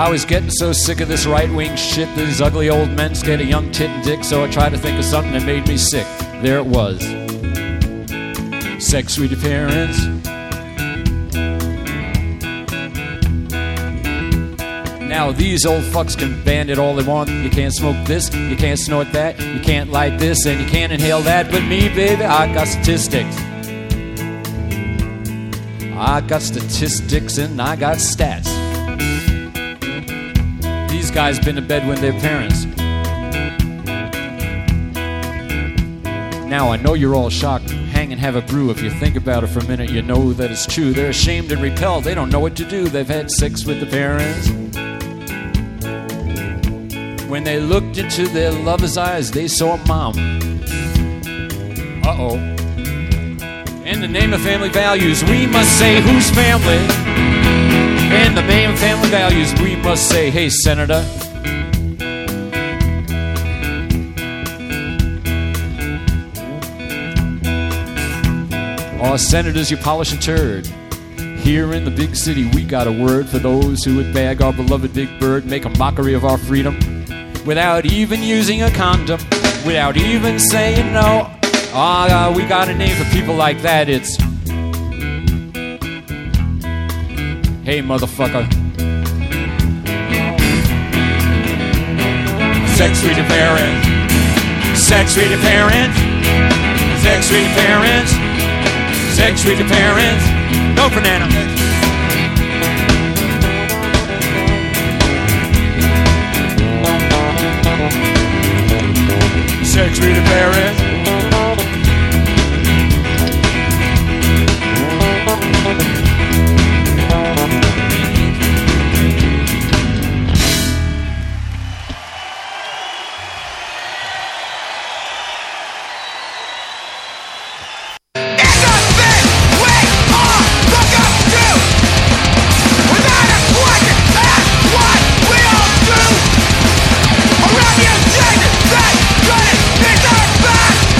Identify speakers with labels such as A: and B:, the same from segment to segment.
A: I was getting so sick of this right-wing shit, these ugly old men scared of young tit and dick, so I tried to think of something that made me sick. There it was. Sex with your parents. Now these old fucks can ban it all they want. You can't smoke this, you can't snort that, you can't light this, and you can't inhale that. But me, baby, I got statistics. I got statistics and I got stats. These guys been to bed with their parents. Now I know you're all shocked. Hang and have a brew. If you think about it for a minute, you know that it's true. They're ashamed and repelled. They don't know what to do. They've had sex with the parents. When they looked into their lover's eyes, they saw a mom. Uh-oh. In the name of family values, we must say who's family. In the name of family values, we must say, hey, Senator. Oh, senators, you polish a turd. Here in the big city, we got a word for those who would bag our beloved big bird, make a mockery of our freedom, without even using a condom, without even saying no. Oh, we got a name for people like that. It's, hey, motherfucker. Sex with your parents. Sex with your parents. Sex with your parents. Sex with your parents. No banana. Sex with your parents.
B: Around the objective, that's what it is our back.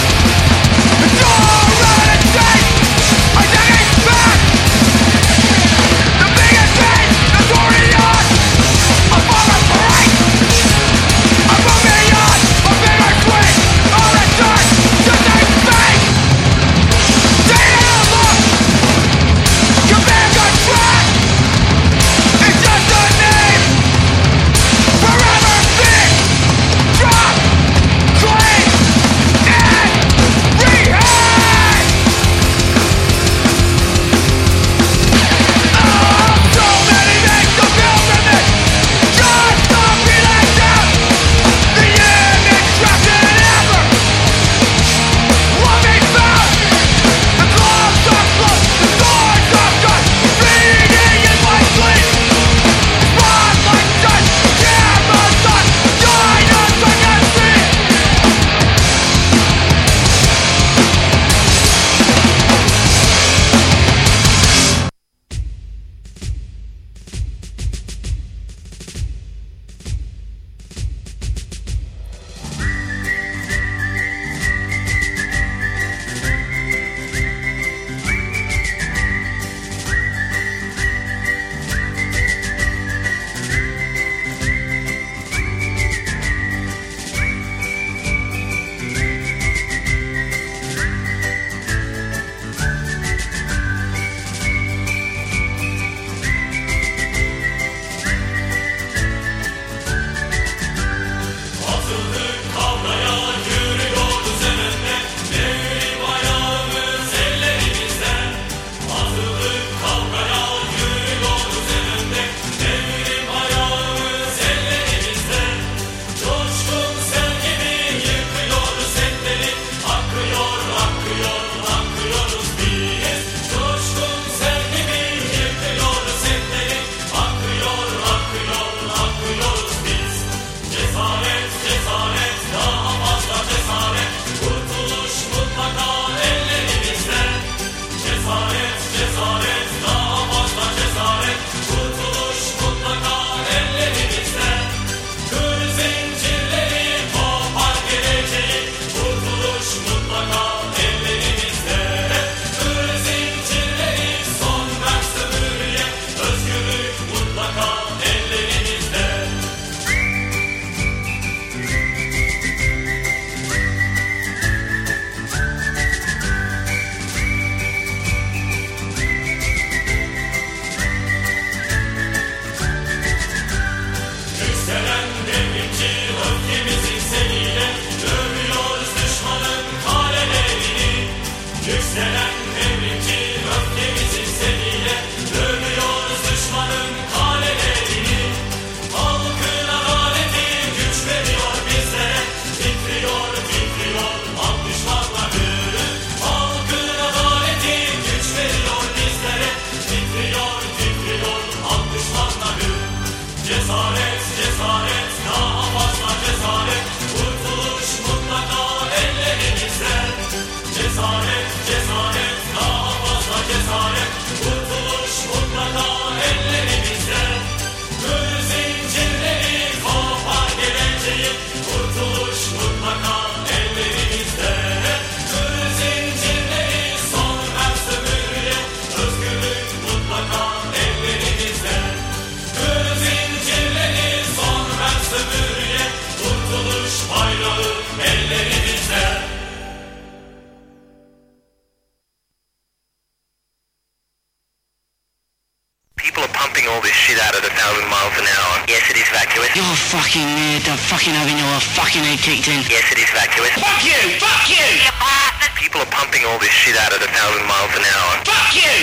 B: Fucking weird, I'm fucking having your fucking head kicked in.
C: Yes, it is vacuous.
B: Fuck you! Fuck you!
C: People are pumping all this shit out at 1,000 miles an hour.
B: Fuck you!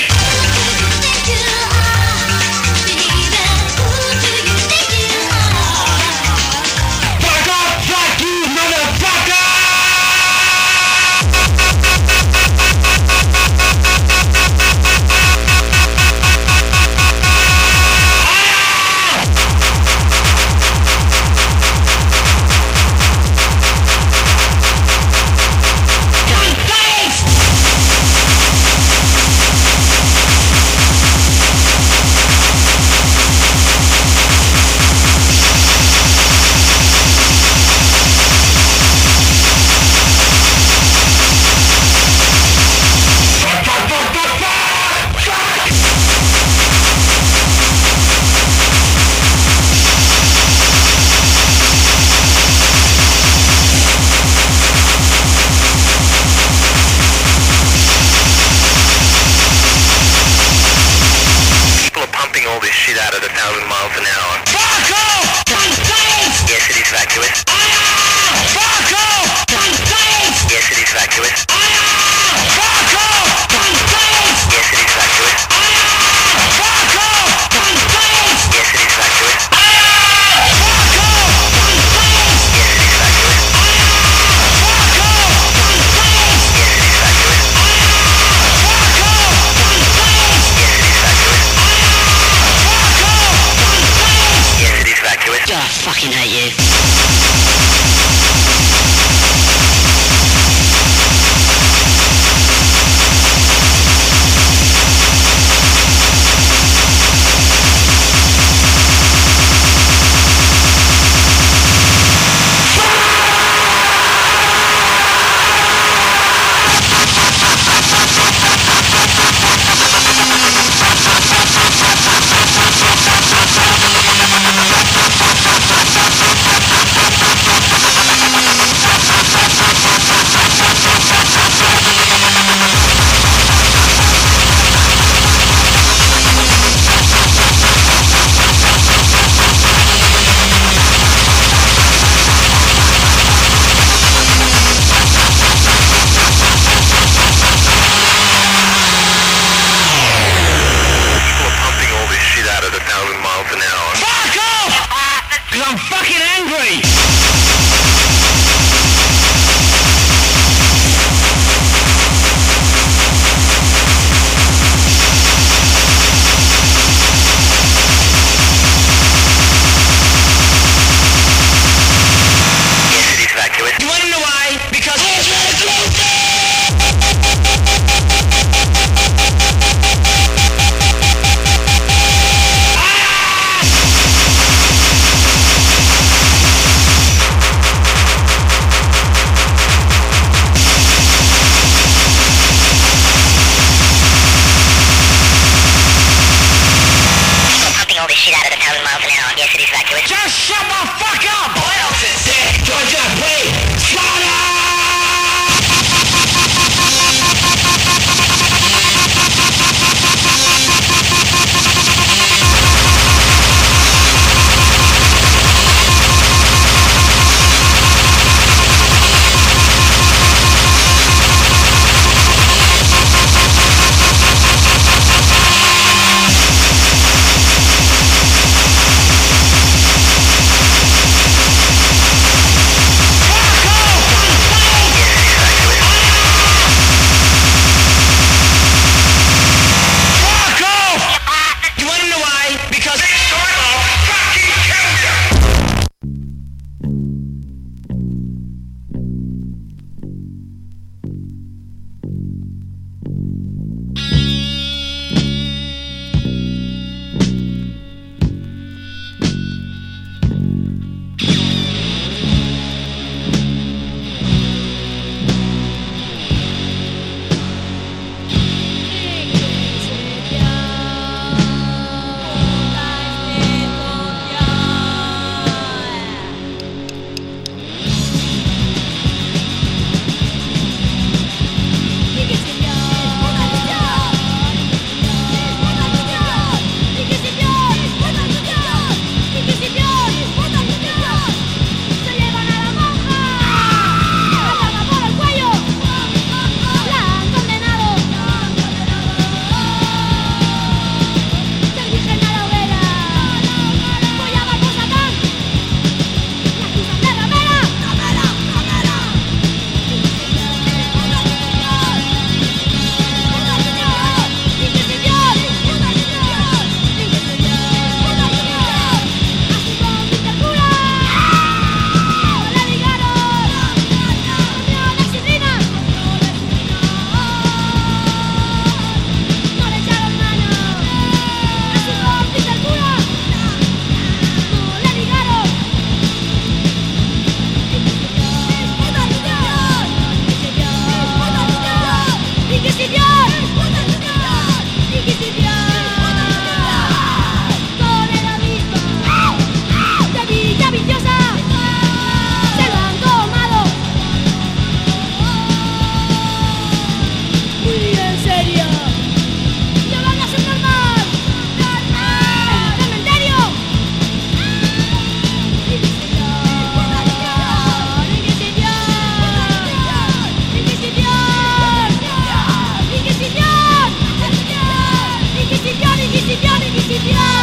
B: Fuck off! Fuck you, motherfucker!
D: en serio. ¡No van a ser normal! ¡Normal! ¡Cementerio! ¡Inquisición! ¡Inquisición! ¡Inquisición! ¡Inquisición! ¡Inquisición!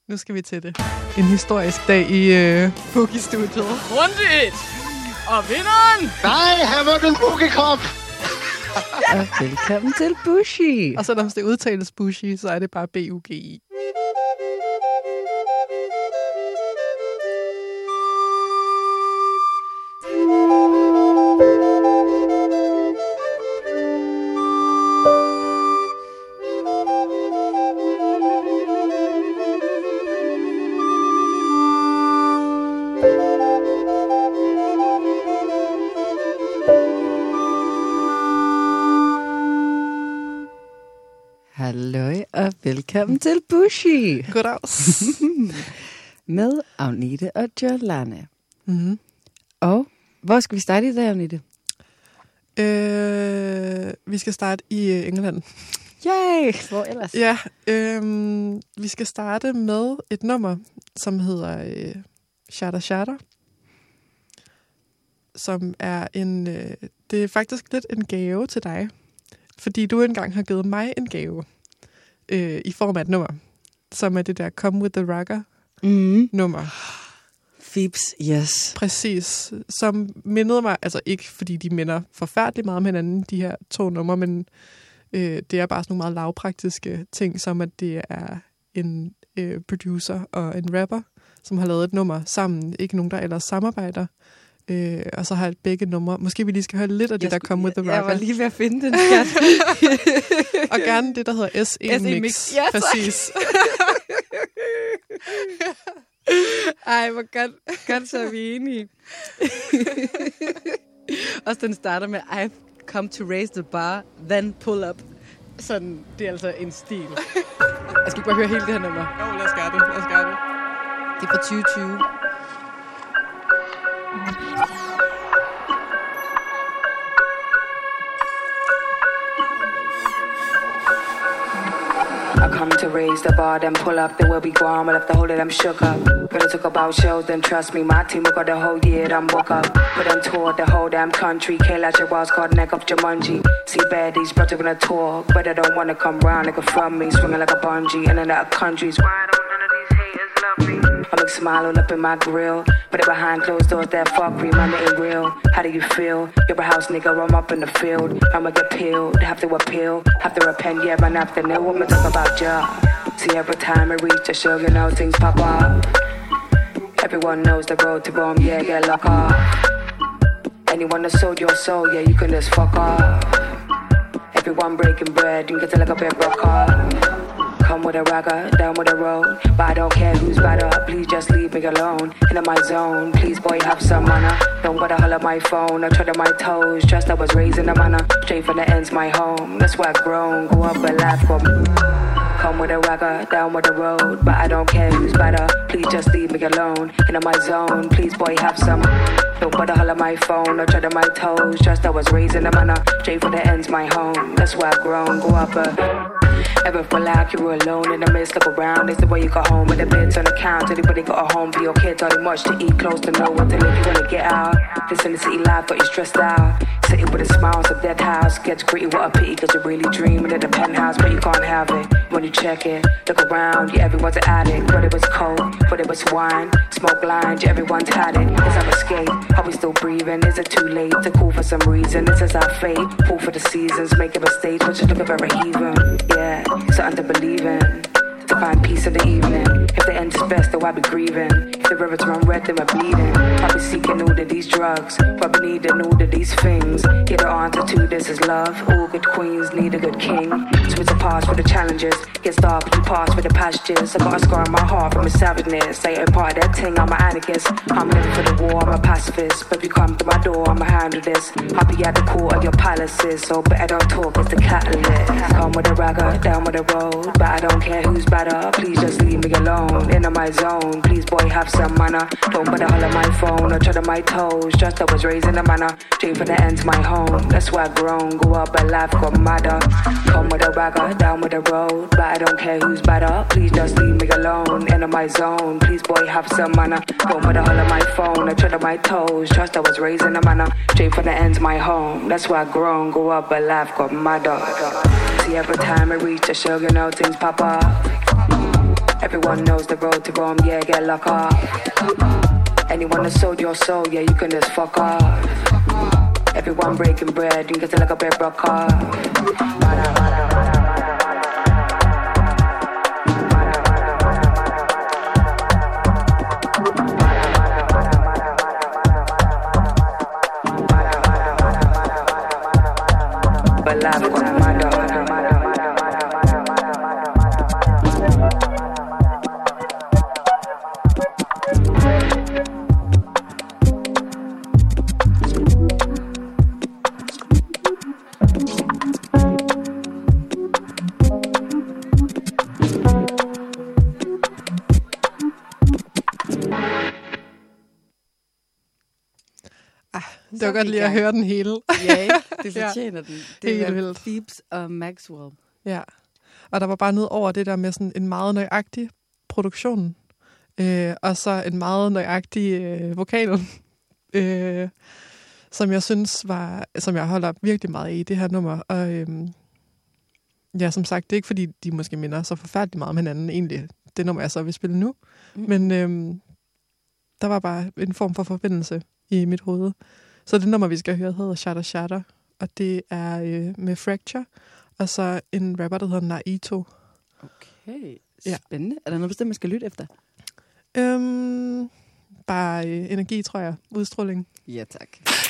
E: Nu skal vi til det. En historisk dag i Boogie-studiet.
D: Rundt! Og vinderen!
F: Nej, han var den Boogie-kop!
G: Og velkommen til Bushi.
E: Og selvom det udtales Bushi, så er det bare B-U-G-I.
G: Halløj og velkommen til Bushi.
E: Goddags.
G: Med Agnete og Jolane.
E: Mm-hmm.
G: Og hvor skal vi starte i dag, Agnete?
E: Vi skal starte i England.
G: Yay! Hvor ellers?
E: Ja, vi skal starte med et nummer, som hedder Shatter Shatter. Som er det er faktisk lidt en gave til dig. Fordi du engang har givet mig en gave i form af et nummer, som er det der Come With The Rocker nummer.
G: Phoebes, yes.
E: Præcis. Som mindede mig, altså ikke fordi de minder forfærdeligt meget om hinanden, de her to numre, men det er bare sådan nogle meget lavpraktiske ting, som at det er en producer og en rapper, som har lavet et nummer sammen. Ikke nogen, der ellers samarbejder. Og så har jeg begge numre. Måske vi lige skal høre lidt af det, der Come With The Rocker.
G: Jeg var lige ved at finde den, skat.
E: Og gerne det, der hedder SE Mix.
G: Ja,
E: præcis.
G: Ej, hvor godt så er vi enige. Også den starter med I've come to raise the bar, then pull up. Sådan, det er altså en stil. Jeg skal bare høre hele det her nummer.
E: Jo, lad os gøre det.
G: Det er fra 2020.
H: I come to raise the bar, then pull up, then we'll be gone. We'll have to hold it, I'm shook up. Gonna talk about shows, then trust me, my team, we got the whole year, I'm woke up. Put on tour, the whole damn country. K-Latch your walls, called neck of Jumanji. See baddies, brought up on a tour, but I don't wanna come round like a from me. Swinging like a bungee, and in other countries. Why don't none of these haters love me? I make smile all up in my grill, but it behind closed doors, that fuckery, man, it ain't real. How do you feel? You're a house nigga, I'm up in the field. I'ma get peeled, have to appeal, have to repent, yeah, man, after no woman talk about job. See, every time I reach a show, you know, things pop up. Everyone knows the road to Rome, yeah, get locked off. Anyone that sold your soul, yeah, you can just fuck off. Everyone breaking bread, you can get like a big rock off. Come with a rocker, down with a road. But I don't care who's better, please just leave me alone. In my zone, please boy have some manner. Don't gotta holler my phone, I tread on my toes. Just I was raised in the manor, straight from the ends my home. That's where I grown, go up and laugh for me. Come with a rocker, down with the road. But I don't care who's better, please just leave me alone. In my zone, please boy have some. Don't bother holler my phone, I tread on my toes. Just I was raised in the manor, straight from the ends my home. That's where I grown, go up ever feel like you were alone in the midst, look around. It's the way you got home with the bits on the count. Anybody got a home for your kids? Are they much to eat, close to know what to live? You wanna get out. This in the city life got you stressed out. Sitting with a smile, some dead house. Gets gritty, what a pity, cause you're really dreaming of the penthouse, but you can't have it. When you check it, look around, yeah, everyone's an addict. Whether it was cold, whether it was wine, smoke lines, yeah, everyone's had it. Is our escape? Are we still breathing? Is it too late to call for some reason? This is our fate. Pull for the seasons, make a mistake, but you look very even. Yeah, something to believe in. To find peace in the evening. If the end is best, though I be grieving. If the rivers run red, then we're bleeding. I be seeking all of these drugs, probably needing all of these things. Get the answer to this is love. All good queens need a good king. So it's a pass for the challenges. Gets dark, but you pass for the pastures. I got a scar on my heart from a savageness. Say ain't part of that thing, I'm an anarchist. I'm living for the war, I'm a pacifist. But if you come to my door, I'ma handle this. I'll be at the court of your palaces, so better don't talk, it's the catalyst. Come with a ragger, down with a road, but I don't care who's better. Please just leave me alone, in my zone. Please boy have some manner. Don't bother holler my phone or tread on my toes. Just I was raised in the manor, straight for the ends my home. That's where I grown, go up and life got madder. Come with a ragger, down with the road, but I don't care who's better. Please just leave me alone, in my zone. Please boy have some manner. Don't bother holler my phone or tread on my toes. Just I was raised in the manor, straight for the ends my home. That's where I grown, go up and life got madder. See every time I reach a show, you know things pop up. Everyone knows the road to Rome, yeah, get locked up. Anyone that sold your soul, yeah, you can just fuck off. Everyone breaking bread, you get to like a bread rock off.
E: Det var godt lige at høre den hele.
G: Ja, det fortjener den. Det er
E: vildt.
G: Phoebes og Maxwell.
E: Ja, og der var bare noget over det der med sådan en meget nøjagtig produktion, og så en meget nøjagtig vokal, som jeg synes var, som jeg holder virkelig meget i det her nummer. Og ja, som sagt, det er ikke fordi, de måske minder så forfærdeligt meget om hinanden egentlig. Det nummer, jeg så vil spille nu. Men der var bare en form for forbindelse i mit hoved. Så det nummer, vi skal høre, hedder Shatter Shatter, og det er med Fracture, og så en rapper, der hedder Naito.
G: Okay, spændende. Er der noget bestemt, man skal lytte efter?
E: Bare energi, tror jeg. Udstråling.
G: Ja, tak.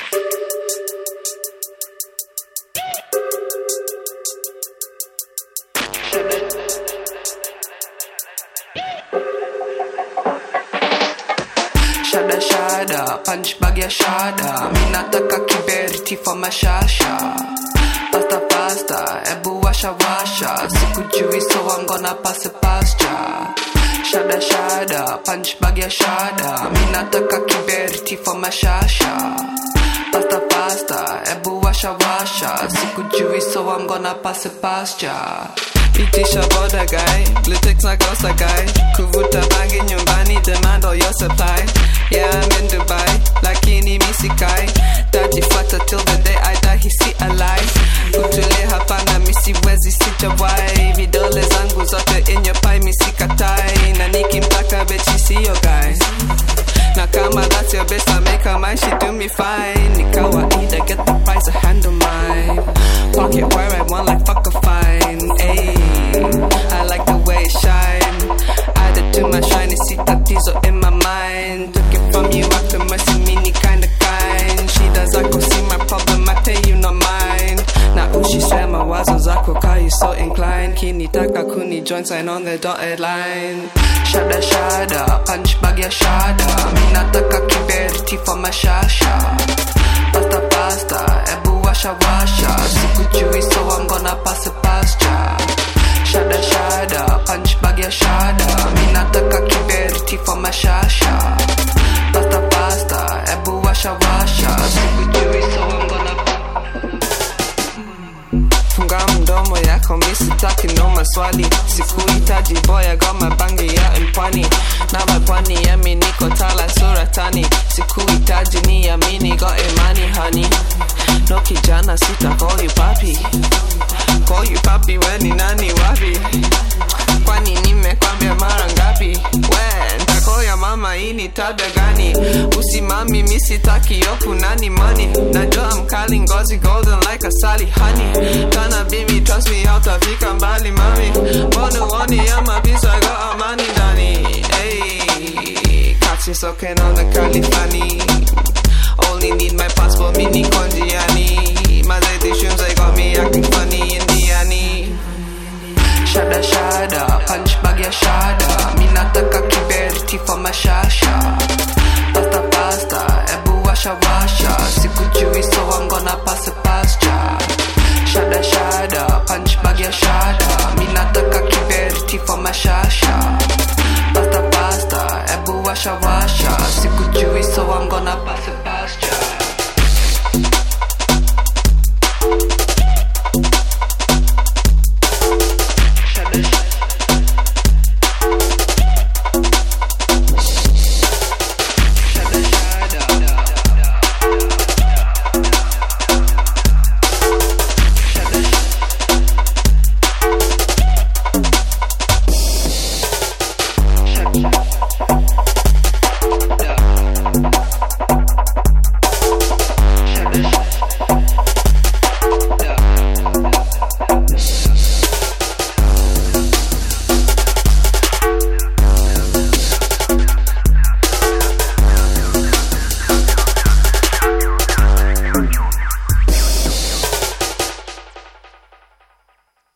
I: Shada shada, punch bag ya shada. Minataka kiberiti for mashasha. Pasta pasta, ebu washa washa. Sikujui so I'm gonna pass it past ya. Shada shada, punch bag ya shada. Minataka kiberiti for mashasha. Pasta pasta, ebu washa washa. Sikujui so I'm gonna pass it past ya. Itisha boda guy, Blitex na kosa guy. Kuvuta bangi nyumbani, demand all your supply. Yeah, I'm in Dubai, lakini misikai. Tajifata till the day I die, hisi alive. Kutule hapana, misiwezi sijawai. Vidole zangu zote in your pie, misikatai. Na nikimpaka bechi siyo guys. Na kama that's your best, I make her mine, she do me fine. Ni kawaida, get the price, I handle mine. Pocket where I want, like fuck a fine. Ayy, I like the way it shine. Added to my shiny, see tatizo in my mind. Took it from you, I could mercy me, ni kinda kind. She does, I go see my problem, I pay you no mind. Na ushi swear my wazo zako, car you so inclined. Kini taka kuni join sign on the dotted line. Shada shada, punch bag ya shada. Minataka kiberiti for mashasha. Pasta pasta, ebu washa washa. Sikujui so I'm gonna pass it past ya. Shada shada, punch bag ya shada. Minataka kiberiti for mashasha. Pasta pasta, ebu washa washa. Sikujui so I'm gonna funga mdomo yako misitaki no maswali. Sikuhitaji boy, I got my bangi ya mpwani. Na mapwani yami niko tala suratani. Sikuhitaji ni amini got imani honey. No kijana sita call you papi. Call you papi when ni nani wapi. Kwani nimekwambia mara ngapi. When tako ya mama hii ni tabia gani. Usimami misitaki yopu nani money. Najua mkali ngozi golden like asali honey. Kana baby trust me hautafika mbali mami. Mbona uoni ama pisa got amani ndani. Hey, catch is okay on the curly funny. Only need my passport mini konjiani. Mazeti shoes I got me acting funny Indiani. Shada shada, punch bag ya shada. Minataka kiberiti for mashasha. Pasta pasta, ebu washa washa. Sikujui so I'm gonna pass it past ya. Shada shada, punch bag ya shada. Minataka kiberiti for mashasha. Pasta pasta, ebu washa washa. Sikujui so I'm gonna pass it past ya.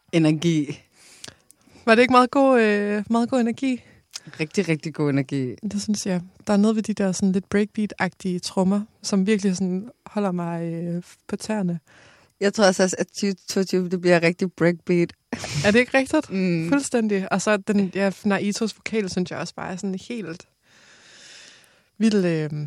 G: energi.
E: Var det ikke meget god energi?
G: Rigtig, rigtig god energi.
E: Det synes jeg. Der er noget ved de der sådan lidt breakbeat-agtige trommer, som virkelig sådan holder mig på tæerne.
G: Jeg tror også, at 2022 det bliver rigtig breakbeat.
E: Er det ikke rigtigt? Fuldstændig. Og så den, Naitos vokal, synes jeg også bare er sådan helt vild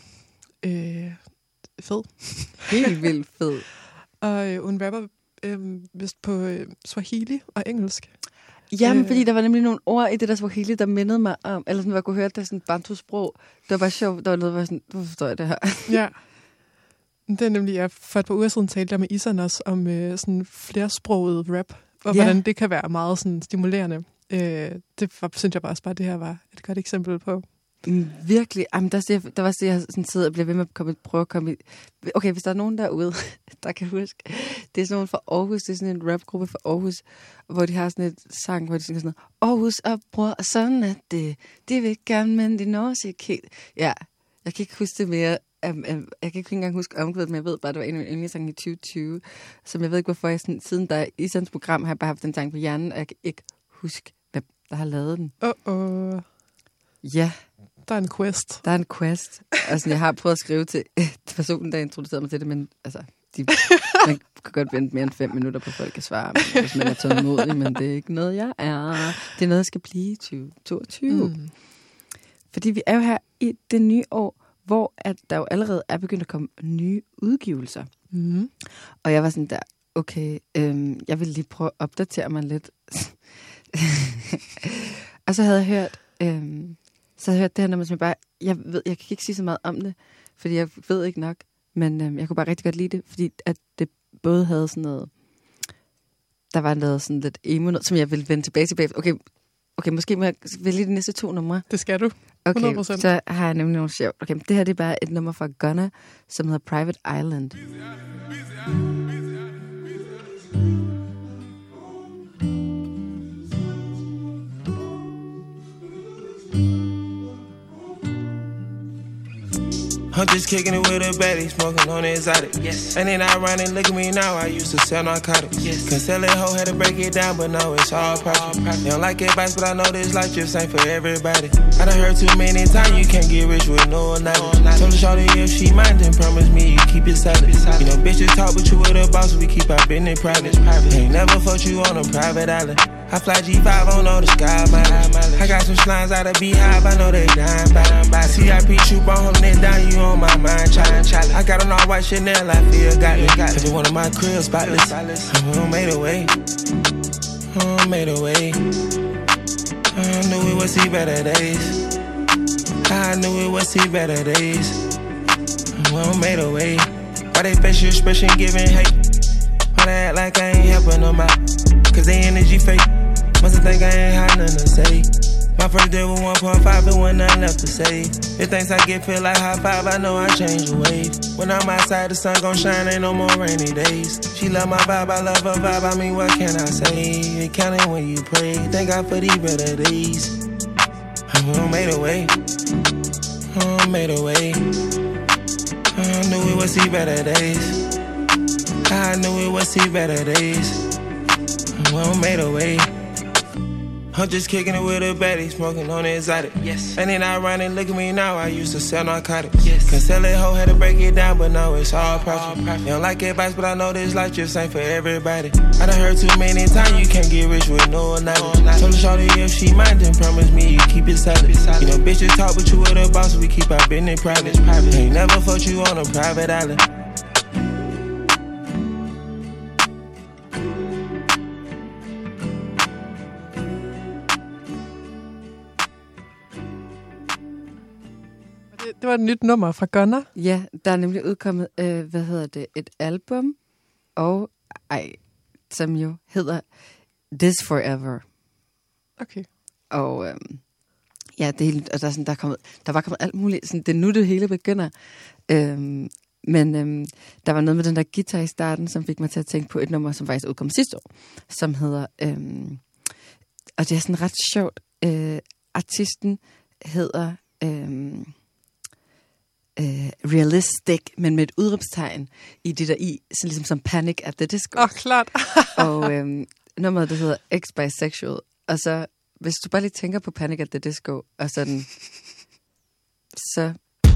E: fed.
G: Helt vildt fed.
E: Og hun rapper vist på Swahili og engelsk.
G: Jamen, fordi der var nemlig nogle ord i det der Swahili, der mindede mig om, eller sådan, hvor jeg kunne høre, det er sådan et bantu-sprog. Det var bare sjovt, der var noget, der var sådan, hvorfor forstår jeg det her?
E: Ja. Det er nemlig, jeg for et par uger siden talte der med Isan også om sådan flersproget rap, og hvordan det kan være meget sådan stimulerende. Synes jeg bare det her var et godt eksempel på.
G: Virkelig. Jamen, der var det, jeg sådan sidder og bliver ved med at prøve at komme i. Okay, hvis der er nogen derude, der kan huske. Det er sådan nogen fra Aarhus. Det er sådan en rapgruppe fra Aarhus, hvor de har sådan et sang, hvor de synger sådan noget. Aarhus og bror, og sådan er det. Det vil gerne, men det når sig ikke helt. Ja, jeg kan ikke huske det mere. Jeg kan ikke engang huske omkvædet, men jeg ved bare, det var en af mine yndlingssange i 2020, som jeg ved ikke, hvorfor jeg sådan, siden der i Isans program har jeg bare haft den sang på hjernen, og jeg kan ikke huske, hvem der har lavet den. Ja.
E: Der er en quest.
G: Der er en quest. Altså, jeg har prøvet at skrive til personen, der introducerede mig til det, men altså, man kan godt vente mere end 5 minutter på, folk kan svare, hvis man er tålmodig, men det er ikke noget, jeg er. Det er noget, jeg skal blive i 2022. Fordi vi er jo her i det nye år, hvor at der jo allerede er begyndt at komme nye udgivelser. Og jeg var sådan der, okay, jeg vil lige prøve at opdatere mig lidt. Og så havde jeg hørt... det her, når man bare... Jeg kan ikke sige så meget om det, fordi jeg ved ikke nok, men jeg kunne bare rigtig godt lide det, fordi at det både havde sådan noget... Der var noget sådan lidt emo, som jeg ville vende tilbage til. Okay, måske må jeg vælge de næste 2 numre.
E: Det skal du. 100%.
G: Okay, så har jeg nemlig nogle sjovt. Okay, det her det er bare et nummer fra Gunna, som hedder Private Island.
J: I'm just kicking it with a baddie, smoking on exotic. Yes. And then I run and look at me now, I used to sell narcotics. Yes. Cause selling hoe had to break it down, but no, it's all profit. They don't like advice, but I know this life just ain't for everybody. I done heard too many times, you can't get rich with no knowledge. Told the shorty if she mind, then promise me you keep it solid. You know, bitches talk, but you with a boss, we keep our business private. Ain't never fucked you on a private island. I fly G5 on all the sky mileage. I got some slimes out of Beehive, I know they dying by. CIP troop, I'm holding it down, you on my mind, challenge. I got on all white Chanel, I feel got it. Cause you one of my cribs spotless. I made a way. I made a way. I knew we would see better days. I knew we would see better days. I made a way. Why they facial expression giving hate? Why they act like I ain't helping them out? Cause they energy fake. Must think I ain't had nothing to say. My first day was 1.5, it wasn't nothing left to say. The things I get feel like high five, I know I change the waves. When I'm outside, the sun gon' shine, ain't no more rainy days. She love my vibe, I love her vibe, I mean, what can I say? It counting when you pray, thank God for these better days. I made a way. I made a way. I knew we would see better days. I knew we would see better days. I made a way. I'm just kicking it with a baddie, smoking on exotic. Yes. And then I run and look at me now, I used to sell narcotics. Yes. Cause selling hoe had to break it down, but no, it's all profit. They don't like advice, but I know this life just ain't for everybody. I done heard too many times, you can't get rich with no knowledge. Told the shorty if she mind, then promise me you keep it solid. You know, bitches talk, but you with a boss, we keep our business private. Ain't never fucked you on a private island.
E: Det var et nyt nummer fra Gunna.
G: Ja, der er nemlig udkommet, et album, og som jo hedder This Forever.
E: Okay.
G: Og og der var kommet alt muligt. Sådan, det er nu, det hele begynder. Men der var noget med den der guitar i starten, som fik mig til at tænke på et nummer, som faktisk udkom sidste år, som hedder, og det er sådan ret sjovt, artisten hedder Realistic, men med et udråbstegn i det der i, så ligesom som Panic at the Disco.
E: Klart.
G: Og nummeret, der hedder X-Bisexual. Og så, hvis du bare lige tænker på Panic at the Disco, og sådan, så...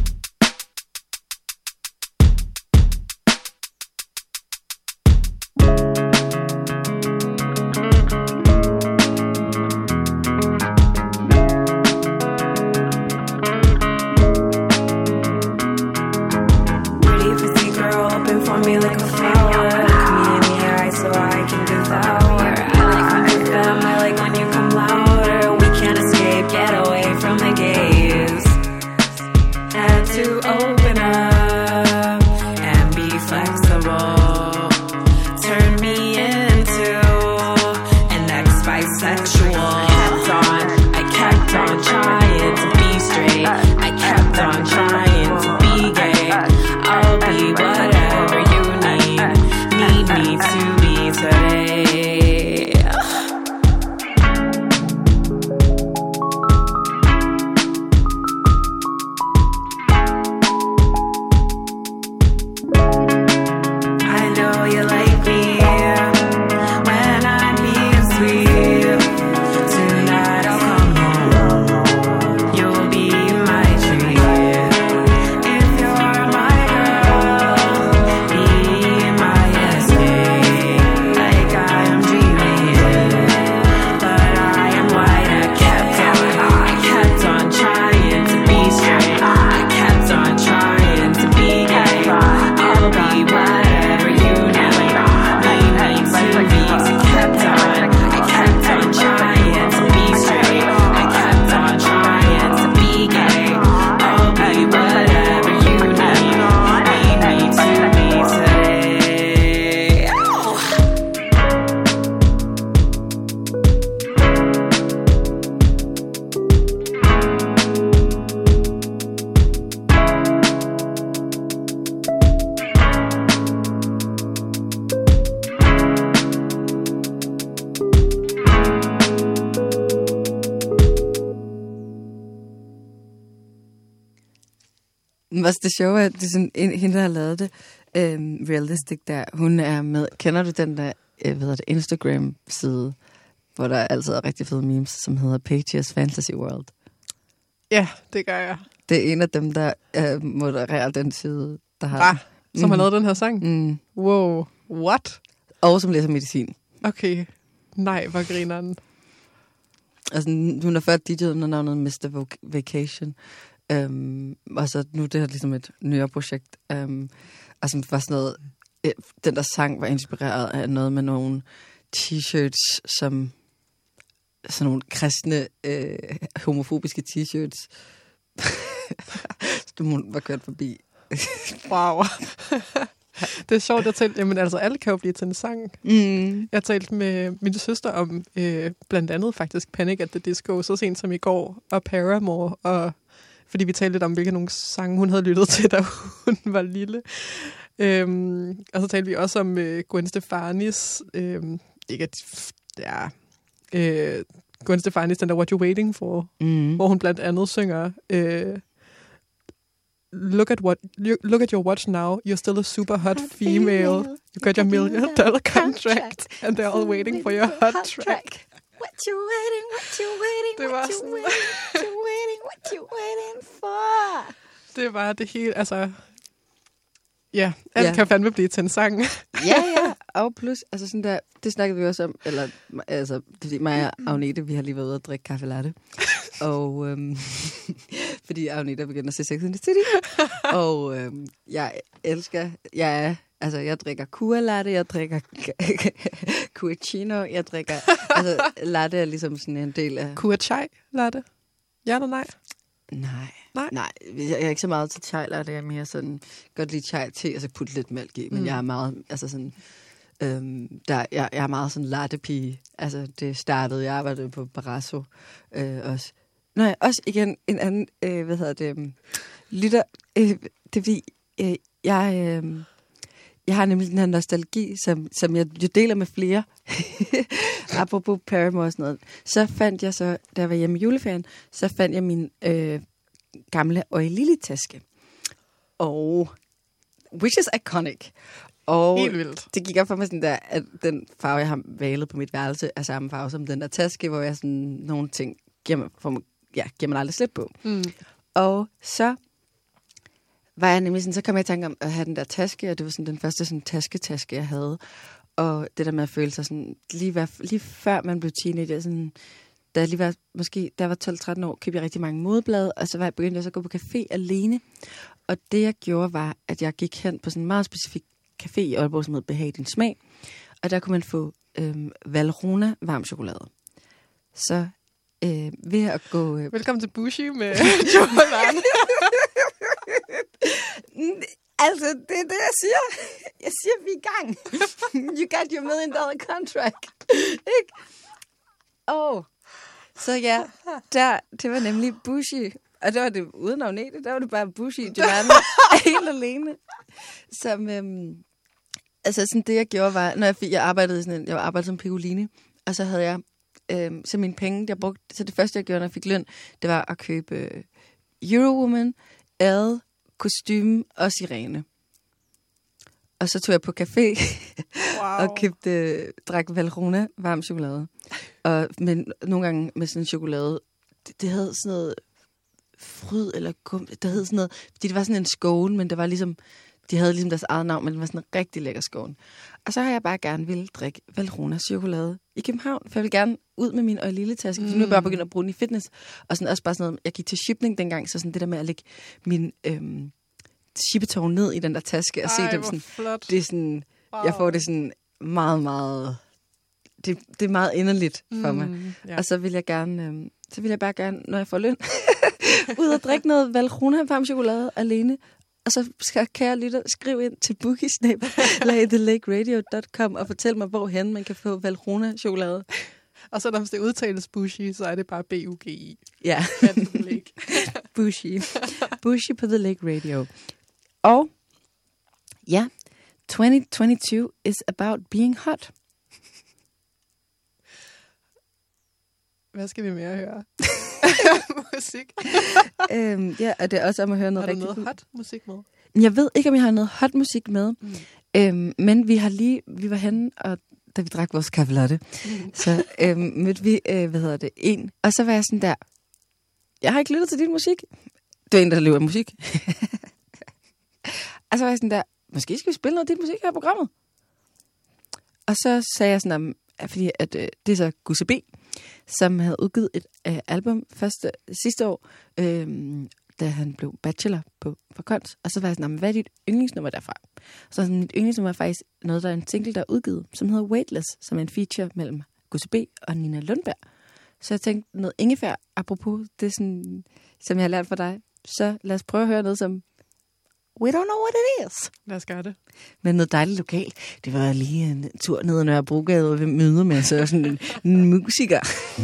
G: Det sjove er, at det er sådan, hende, der har lavet det, Realistic der, hun er med, kender du den der, Instagram-side, hvor der altid er rigtig fede memes, som hedder Pages Fantasy World?
E: Ja, det gør jeg.
G: Det er en af dem, der modererer den side, der har...
E: som har lavet den her sang? Wow, what?
G: Og som læser medicin.
E: Okay, nej, hvor griner den.
G: Altså, hun har ført DJ'et under navnet Mr. Vacation. Og så nu det her ligesom et nyere projekt. Og som var sådan noget, den der sang var inspireret af noget med nogle t-shirts, som sådan nogle kristne, homofobiske t-shirts. Du var kørt forbi.
E: Wow. Det er sjovt at tale. Jamen altså, alle kan jo blive til en sang. Jeg talte med min søster om blandt andet faktisk Panic at the Disco, så sent som i går, og Paramore, og fordi vi talte lidt om, hvilke nogle sange hun havde lyttet til, da hun var lille. Og så talte vi også om Gwen Stefani's, Gwen Stefani's, den der What You Waiting For, hvor hun blandt andet synger, Look at your watch now. You're still a super hot female. You got your $1 million contract, and they're all waiting for your hot track.
G: What you waiting, what you waiting,
E: det
G: what you waiting, what you waiting, what you waiting for?
E: Det var det hele, altså... Ja, alt kan fandme blive til en sang.
G: Ja, og plus, altså sådan der, det snakkede vi også om, eller, altså, fordi mig og Agnete, vi har lige været ude og drikke kaffe latte. Og fordi Agnete er begyndt at se Sex and the City. Og jeg drikker Kua latte, jeg drikker Cuacino, jeg drikker, altså latte er ligesom sådan en del af...
E: Kua chai latte? Ja eller nej?
G: Nej, jeg er ikke så meget til chai latte, jeg er mere sådan, godt lide chai te, og så putte lidt mælk i, men jeg er meget, altså sådan... jeg er meget sådan latte-pige. Altså, det startede, jeg arbejdede på Barrasso også. Nej, også igen en anden, lytter. Det er fordi, jeg har nemlig den her nostalgi, som jeg deler med flere. Apropos Paramore og sådan noget. Så fandt jeg så, da jeg var hjemme i juleferien, så fandt jeg min gamle Oi Lily-taske. Og which is iconic. Og
E: Helt vildt.
G: det gik op for mig sådan der, at den farve, jeg har malet på mit værelse, er samme farve som den der taske, hvor jeg sådan nogle ting giver man aldrig slip på.
E: Mm.
G: Og så var jeg nemlig sådan, så kom jeg i tanke om at have den der taske, og det var sådan den første sådan taske, jeg havde. Og det der med at føle sig sådan, lige før man blev teenager, sådan, da jeg lige var, måske, da jeg var 12-13 år, købte jeg rigtig mange modeblade, og så var jeg begyndt at gå på café alene. Og det jeg gjorde var, at jeg gik hen på sådan en meget specifik café i Aalborg, som hed Behag din smag. Og der kunne man få Valrhona varm chokolade. Så ved at gå...
E: Velkommen til Bushi med chokolade.
G: Altså, det er det, jeg siger. Jeg siger, vi er i gang. You got your $1 million contract. Ikke? Så ja, det var nemlig Bushi. Og det var det uden Agnete, der var det bare Bushi Giovanni helt alene. Som, altså sådan det, jeg gjorde, var, når jeg arbejdede som Piccolini, og så havde jeg, så mine penge, jeg brugte, så det første, jeg gjorde, når jeg fik løn, det var at købe Eurowoman, ad, kostume og sirene. Og så tog jeg på café og drak Valrhona varm chokolade. Men nogle gange med sådan en chokolade, det havde sådan noget fryd eller gum, det hed sådan noget, fordi det var sådan en skåne, men det var ligesom, de havde ligesom deres eget navn, men det var sådan en rigtig lækker skåne. Og så har jeg bare gerne ville drikke Valrhona chokolade i København, for jeg vil gerne ud med min lille taske, for nu er jeg bare begyndt at bruge den i fitness, og sådan også bare sådan noget, jeg gik til shipping dengang, så sådan det der med at lægge min shippetårn ned i den der taske, og se dem sådan,
E: flot.
G: Det er sådan, jeg får det sådan meget, meget, det er meget inderligt for mig. Ja. Og så vil jeg gerne, bare gerne, når jeg får løn, ud og drikke noget Valrhona varm chokolade alene. Og så kan jeg lytte skrive ind til bookiesnap@thelakeradio.com og fortælle mig, hvorhen man kan få Valrhona chokolade.
E: Og så når det udtales Bushi, så er det bare B-U-G-I.
G: Ja. Bushi. Bushi på The Lake Radio. Og ja, 2022 is about being hot.
E: Hvad skal vi mere høre? Musik.
G: Ja, og det er også om at høre noget rigtig
E: godt. Har du noget hot musik med?
G: Jeg ved ikke, om jeg har noget hot musik med. Men vi var henne, og da vi drak vores kaffe latte, så mødte vi, en. Og så var jeg sådan der, jeg har ikke lyttet til din musik. Det er en, der lever af musik. Og så var jeg sådan der, måske skal vi spille noget af din musik her i programmet. Og så sagde jeg sådan, fordi at, det er så Gusse B, som havde udgivet et album sidste år, da han blev bachelor på Kons. Og så var jeg sådan, hvad er dit yndlingsnummer derfra? Så mit yndlingsnummer er faktisk noget, der er en single, der er udgivet, som hedder Weightless, som er en feature mellem Gusse B og Nina Lundberg. Så jeg tænkte noget ingefær, apropos det, sådan, som jeg har lært fra dig. Så lad os prøve at høre noget som We Don't Know What It Is.
E: Lad os gøre det.
G: Men noget dejligt lokalt. Det var lige en tur ned ad Nørrebrogade ved møde med så sådan en musiker.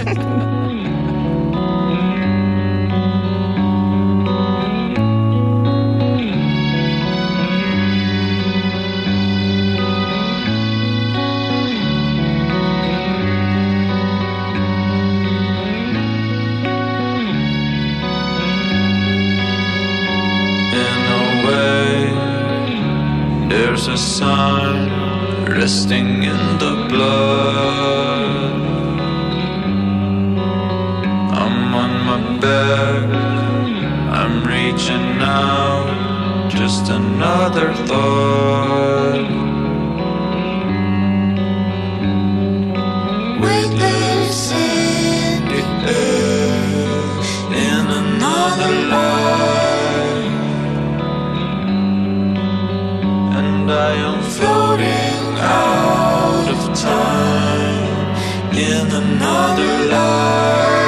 K: There's a sun resting in the blood. I'm on my back, I'm reaching out, just another thought. Weightless in the air, in another life. I am floating out of time in another life.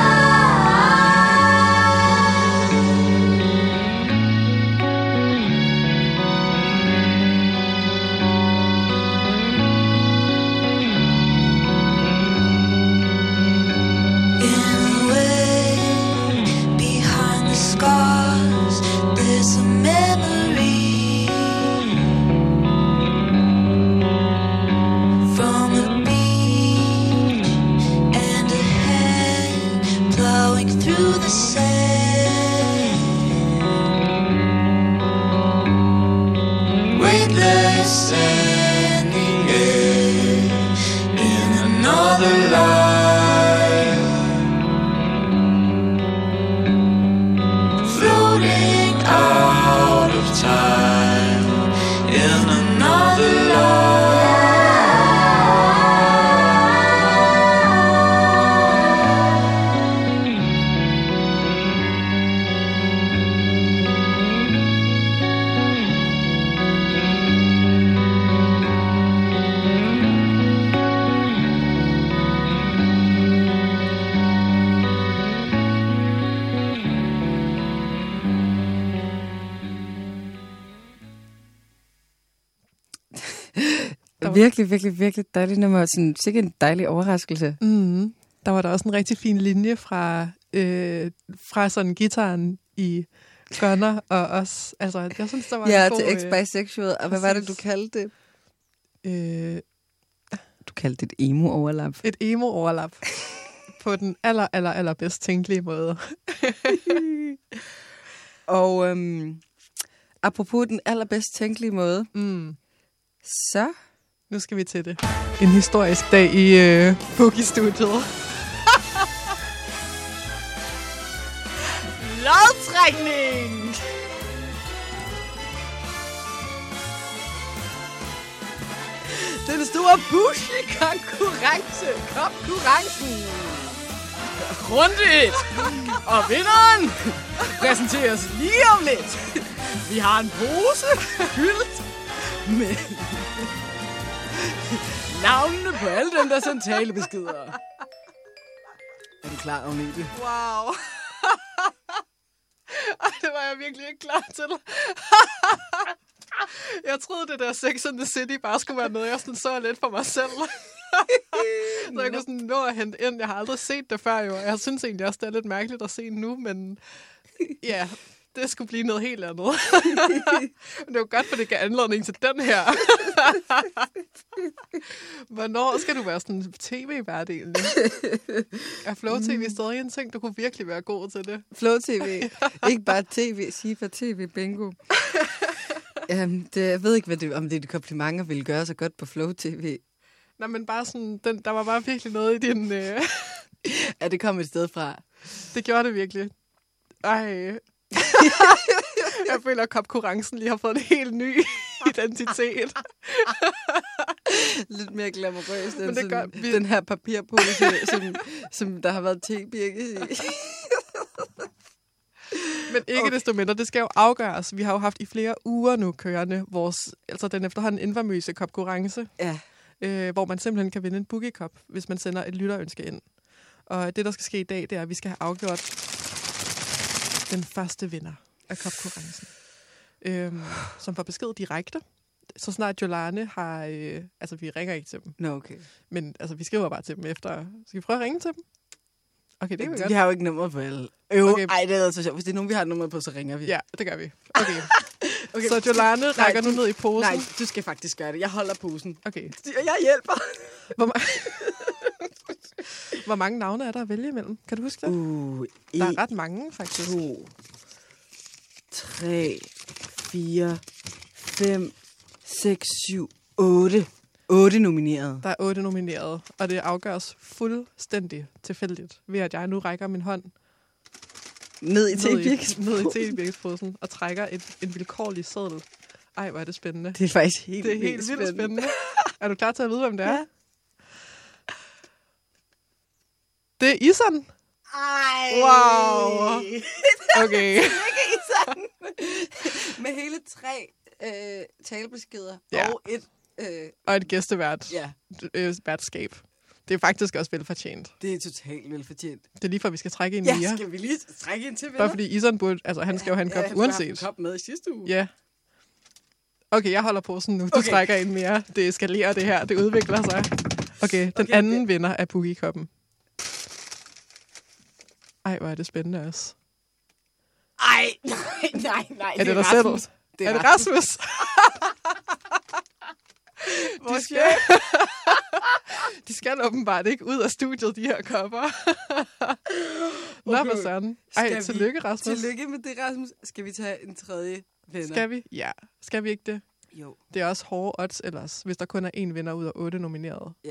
K: In a way, behind the scars, there's a memory. From a beach and another life, floating out of time in another life.
G: Virkelig dejligt nummer. Sådan sikkert en dejlig overraskelse.
E: Mm. Der var der også en rigtig fin linje fra sådan gitaren i Gunner og os. Altså, jeg synes, der var
G: ja,
E: en god...
G: til ex-bisexual. Og hvad var det, du kaldte det? Du kaldte det et emo-overlap.
E: Et emo-overlap. På den allerbedst tænkelige måde.
G: Og apropos den allerbedst tænkelige måde, så...
E: Nu skal vi til det. En historisk dag i Boogie-studiet.
G: Lodtrækning! Den store Bushi-konkurrence. Konkurrencen. Runde 1. Og vinderen præsenteres lige om lidt. Vi har en pose fyldt med navnene på alle dem, der sendte talebeskeder. Er du klar, Agnete?
E: Wow. Ej, det var jeg virkelig ikke klar til. Jeg troede, det der Sex and the City bare skulle være noget, jeg sådan så lidt for mig selv. Så jeg kunne sådan nå at hente ind. Jeg har aldrig set det før, jo. Jeg synes egentlig også, det er lidt mærkeligt at se nu, men ja, det skulle blive noget helt andet. Men det var godt, for det gav anledning til den her. Hvornår skal du være sådan tv-vært egentlig? Er Flow TV stadig en ting? Du kunne virkelig være god til det.
G: Flow TV. Ikke bare tv. Sige for tv. Bingo. Jeg ved ikke, om det er de komplimenter ville gøre så godt på Flow TV.
E: Nej, men bare sådan, der var bare virkelig noget i din...
G: Ja, det kom et sted fra.
E: Det gjorde det virkelig. Ej... Jeg føler, at konkurrencen lige har fået en helt ny identitet.
G: Lidt mere glamourøst end sådan, den her papirpose, som der har været tebirke i.
E: Men ikke desto mindre, det skal jo afgøres. Vi har jo haft i flere uger nu kørende den efterhånden infamøse konkurrence, hvor man simpelthen kan vinde en Boogie Cup, hvis man sender et lytterønske ind. Og det, der skal ske i dag, det er, at vi skal have afgjort den første vinder af konkurrencen, som får besked direkte. Så snart Jolane har... vi ringer ikke til dem.
G: Nå, okay.
E: Men vi skriver bare til dem efter... Skal vi prøve at ringe til dem? Okay, det er godt.
G: Vi har jo ikke nummer på alle. Okay. Ej, det er altså sjovt. Hvis det er nogen, vi har nummer på, så ringer vi.
E: Ja, det gør vi. Okay. Så Jolane rækker nu ned i posen.
G: Nej, du skal faktisk gøre det. Jeg holder posen.
E: Okay.
G: Jeg hjælper.
E: Hvor mange navne er der at vælge imellem? Kan du huske det? Der er ret mange, faktisk.
G: 2, 3, 4, 5, 6, 7, 8. 8 nomineret.
E: Der er 8 nomineret, og det afgøres fuldstændig tilfældigt, ved at jeg nu rækker min hånd
G: ned i
E: tebirkesposen og trækker en vilkårlig seddel. Ej, hvor er det spændende.
G: Det er faktisk helt
E: vildt spændende. Er du klar til at vide, hvem det er?
G: Ja.
E: Det er Isan.
G: Ej.
E: Wow. Okay.
G: Med hele 3 talebeskeder
E: og et gæstevært.
G: Ja.
E: Værtskab. Det er faktisk også velfortjent.
G: Det er totalt velfortjent.
E: Det er lige for, at vi skal trække en mere.
G: Ja, skal vi lige trække en til vinder?
E: Bare fordi Isan burde... han skal jo have en kop uanset.
G: Han skal have en kop med i sidste uge.
E: Ja. Okay, jeg holder posen nu. Du trækker en mere. Det eskalerer det her. Det udvikler sig. Okay, den anden vinder af Boogie-koppen. Ej, hvor er det spændende også.
G: Ej, nej.
E: Er det dig selv? Er det Rasmus? De skal åbenbart ikke ud af studiet, de her kopper. Nå, for sådan. Ej, tillykke, Rasmus.
G: Tillykke med det, Rasmus. Skal vi tage en tredje vinder?
E: Skal vi? Ja. Skal vi ikke det?
G: Jo.
E: Det er også hårde odds ellers, hvis der kun er 1 vinder ud af 8 nominerede.
G: Ja.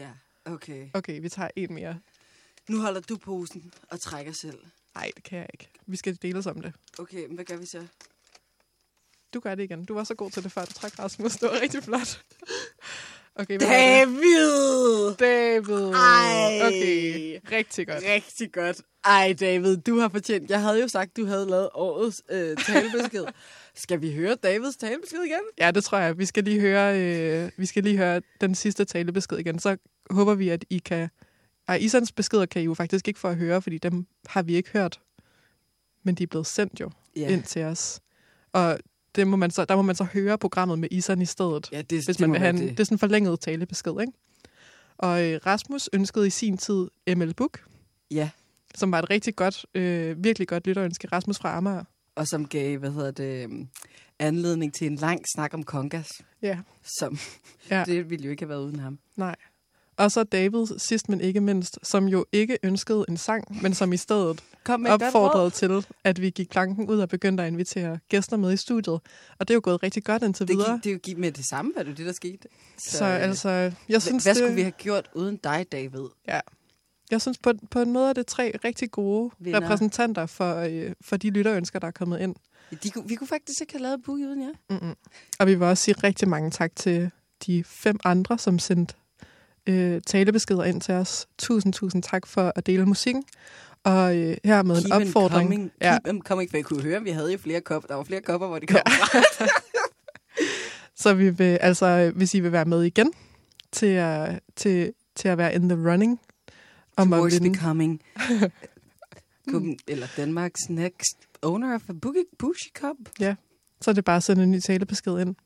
G: Okay.
E: Okay, vi tager en mere.
G: Nu holder du posen og trækker selv.
E: Nej, det kan jeg ikke. Vi skal deles om det.
G: Okay, men hvad gør vi så?
E: Du gør det igen. Du var så god til det før, du trak, Rasmus. Det var rigtig flot. Okay,
G: David!
E: Ej! Okay, rigtig godt.
G: Rigtig godt. Ej, David, du har fortjent. Jeg havde jo sagt, du havde lavet årets talebesked. Skal vi høre Davids talebesked igen?
E: Ja, det tror jeg. Vi skal lige høre den sidste talebesked igen. Så håber vi, at I kan... Isans beskeder kan I jo faktisk ikke få at høre, fordi dem har vi ikke hørt. Men de er blevet sendt jo ind til os. Og der må man så høre programmet med Isan i stedet.
G: Ja,
E: hvis man vil have det er sådan en forlænget talebesked, ikke? Og Rasmus ønskede i sin tid ML Book.
G: Ja.
E: Som var et rigtig godt, virkelig godt lytterønske. Rasmus fra Amager.
G: Og som gav, anledning til en lang snak om kongas.
E: Ja.
G: Som, det ville jo ikke have været uden ham.
E: Nej. Og så David, sidst men ikke mindst, som jo ikke ønskede en sang, men som i stedet opfordrede til, at vi gik planken ud og begyndte at invitere gæster med i studiet. Og det er jo gået rigtig godt indtil videre.
G: Det gik med det samme, var det der skete?
E: Så altså, jeg synes,
G: hvad skulle vi have gjort uden dig, David?
E: Ja. Jeg synes på en måde, er det 3 rigtig gode repræsentanter for de lytterønsker, der er kommet ind.
G: Vi kunne faktisk ikke have lavet boogie uden jer.
E: Mm-mm. Og vi vil også sige rigtig mange tak til de 5 andre, som sendte talebeskeder ind til os. Tusind tak for at dele musikken. Og her med en opfordring.
G: Keep them coming, for jeg kunne høre, vi havde jo flere kopper. Der var flere kopper, hvor de kom fra.
E: Så vi vil, altså, hvis I vil være med igen til at være in the running.
G: Towards becoming eller Danmarks next owner of a Boogie Cup.
E: Ja, så er det bare at sende en ny talebesked ind.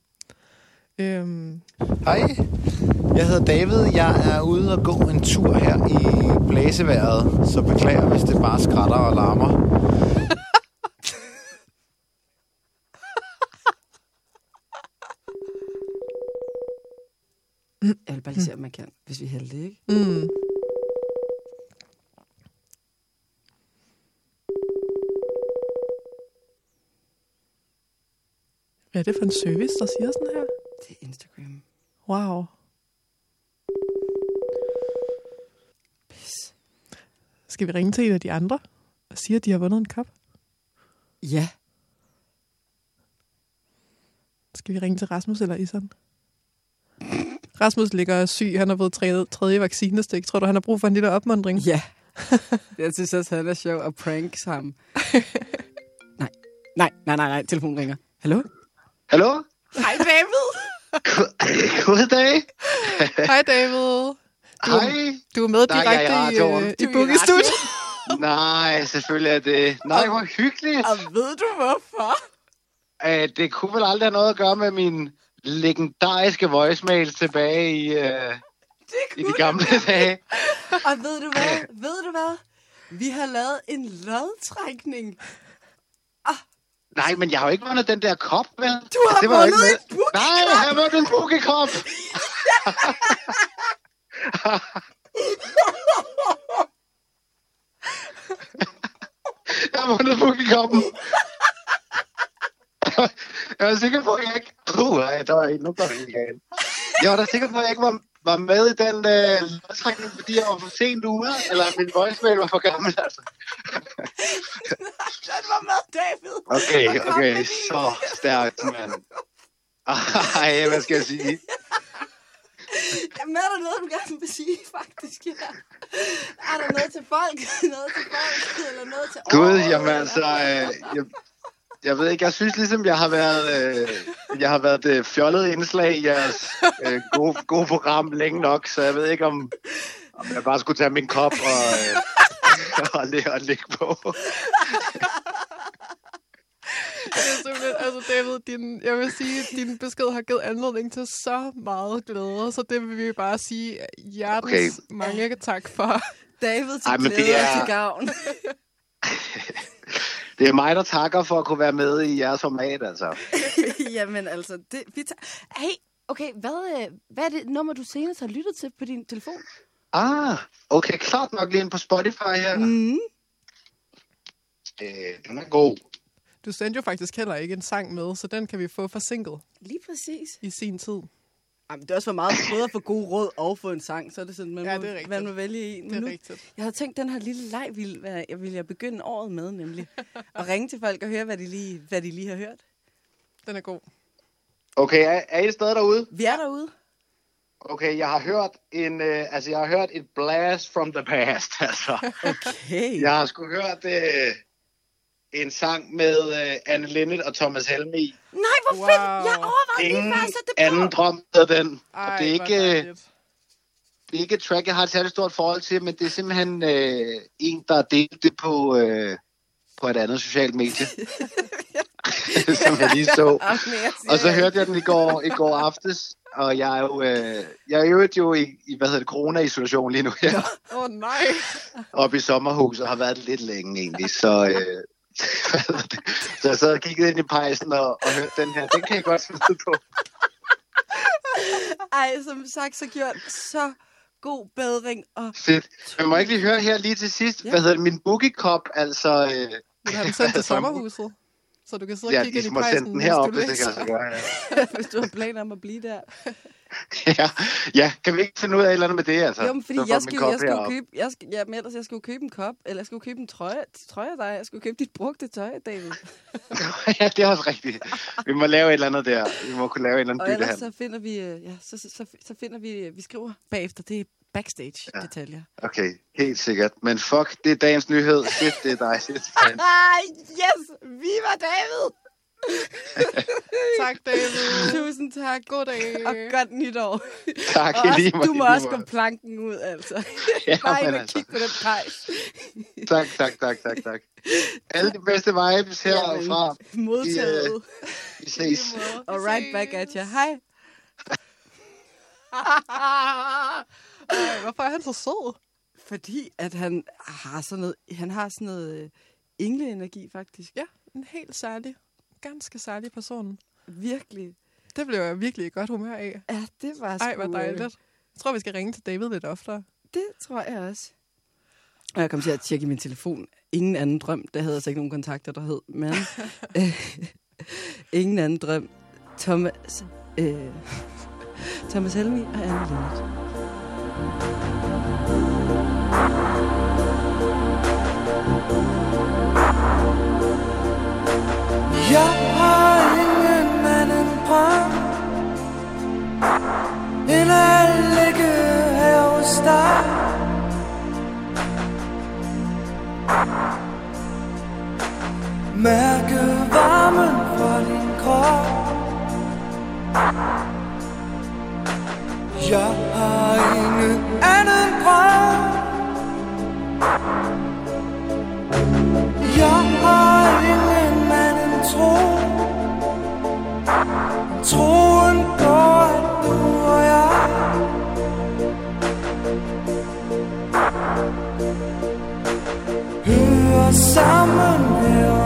L: Hej, jeg hedder David. Jeg er ude og gå en tur her i blæseværet, så beklager, hvis det bare skratter og larmer.
G: Jeg vil bare lige se, om man kan, hvis vi er heldige, ikke?
E: Mm. Hvad er det for en service, der siger sådan her?
G: Det er Instagram.
E: Wow.
G: Pis.
E: Skal vi ringe til en af de andre og sige, at de har vundet en kop?
G: Ja.
E: Skal vi ringe til Rasmus eller Isan? Rasmus ligger syg. Han har fået 3. vaccinestik. Tror du, han har brug for en lille opmuntring?
G: Ja. Jeg synes også, han er sjov at pranks ham. Nej. Telefonen ringer. Hallo?
F: Hallo?
G: Hej, David.
F: Goddag.
E: Hej, David.
F: Hej.
E: Du er med direkte i Boogie-studiet.
F: Nej, selvfølgelig er det. Nej, hvor hyggeligt.
G: Og ved du hvorfor?
F: Det kunne vel aldrig have noget at gøre med min legendariske voicemail tilbage i de gamle dage.
G: Og ved du hvad? Vi har lavet en lodtrækning.
F: Nej, men jeg har jo ikke vundet den der kop, vel?
G: Du har vundet en Boogie-kop!
F: Nej, jeg har vundet en Boogie-kop! Jeg har vundet Boogie-koppen! Jeg var sikker på, at jeg ikke... der var ikke nogen, der var helt galt. Jeg var da sikker på, at jeg ikke var med i den lodtrækning, fordi jeg var for sent ude, eller min voicemail var for gammel, altså.
G: Den var med, David.
F: Okay, så stærkt, mand. Ej, hvad skal jeg sige?
G: Jamen, er der noget, du gerne vil sige, faktisk? Ja. Er der noget til folk? Eller noget til
F: Gud, jamen altså... Jeg ved ikke, jeg synes ligesom, jeg har været det fjollede indslag i jeres gode program længe nok, så jeg ved ikke, om jeg bare skulle tage min kop og lægge på.
E: Altså David, jeg vil sige, at din besked har givet anledning til så meget glæde, så det vil vi bare sige hjertens mange tak for.
G: David til glæde og til gavn.
F: Det er mig, der takker for at kunne være med i jeres format, altså.
G: Jamen altså, hey, okay, hvad er det nummer, du senest har lyttet til på din telefon?
F: Okay, klart nok lige ind på Spotify her.
G: Mm.
F: Den er god.
E: Du sendte jo faktisk heller ikke en sang med, så den kan vi få forsinket.
G: Lige præcis.
E: I sin tid.
G: Jamen, det er også for meget både at få gode råd og få en sang, så er det sådan, man må vælge en.
E: Det er rigtigt.
G: Jeg havde tænkt, den her lille leg ville jeg begynde året med, nemlig. At ringe til folk og høre, hvad de lige har hørt.
E: Den er god.
F: Okay, er I stadig derude?
G: Vi er derude.
F: Okay, jeg har hørt et blast from the past, altså.
G: Okay.
F: Jeg har sgu hørt en sang med Anne Linnet og Thomas Helmig i.
G: Nej, hvor fedt! Jeg overvejede
F: Ingen
G: lige at sætte det på.
F: anden drøm af den.
E: Ej,
F: og det er ikke et track, jeg har et særligt stort forhold til, men det er simpelthen en, der har delt det på et andet socialt medie. Som jeg lige så. Og så hørte jeg den i går aftes, og jeg er jo i corona-isolation lige nu her.
E: Nej.
F: Oppe i sommerhuset og har været lidt længe egentlig, så så jeg sad og kiggede ind i pejsen og hørte den her. Den kan jeg godt finde på.
G: Ej, som sagt, så gjort så god bedring. Og...
F: Fedt. Jeg må ikke lige høre her lige til sidst. Ja. Min boogie-kop, altså...
E: Vil have den sendt til sommerhuset? Så du kan sidde og kigge ind i pejsen,
F: den herop, hvis det kan altså gøre. Ja.
G: Hvis du har planer om at blive der.
F: Ja, kan vi ikke finde ud af et eller andet med det, altså?
G: Jo, men fordi jeg skal jo købe en kop, eller jeg skal jo købe en trøje af dig. Jeg skal jo købe dit brugte tøj, David.
F: Ja, det er også rigtigt. Vi må lave et eller andet der. Vi må kunne lave et eller andet bytte her.
G: Og ellers så finder vi, så finder vi skriver bagefter, det er backstage-detaljer.
F: Okay, helt sikkert. Men fuck, det er dagens nyhed. Shit, det er dig. Shit,
G: yes! Viva David!
E: Tak, David.
G: Tusind tak.
E: God dag.
G: Og godt nytår.
F: Tak, lige måde.
G: Du må også gå planken ud, altså.
F: Ja,
G: bare ind og kigge på den pejs.
F: Tak. Alle de bedste vibes herfra.
G: Modtaget.
F: Vi ses.
G: Og right back at you. Hej.
E: Hvorfor er han så sød?
G: Fordi at han har sådan noget engleenergi, faktisk.
E: Ja, en helt særlig, ganske særlig person.
G: Virkelig.
E: Det blev jeg virkelig i godt humør af.
G: Ja, det var sgu...
E: Ej, hvor dejligt. Jeg tror, vi skal ringe til David lidt oftere.
G: Det tror jeg også. Og jeg kom til at tjekke min telefon. Ingen anden drøm. Der havde altså ikke nogen kontakter, der hed. Men ingen anden drøm. Thomas Helmig og Anne Linnet.
K: Jeg har ingen anden drøm end at ligge her hos dig. Mærke varmen fra din krop. Jeg har ingen anden drøm. Jeg har ingen anden tro. Troen på, at du og jeg hører sammen her.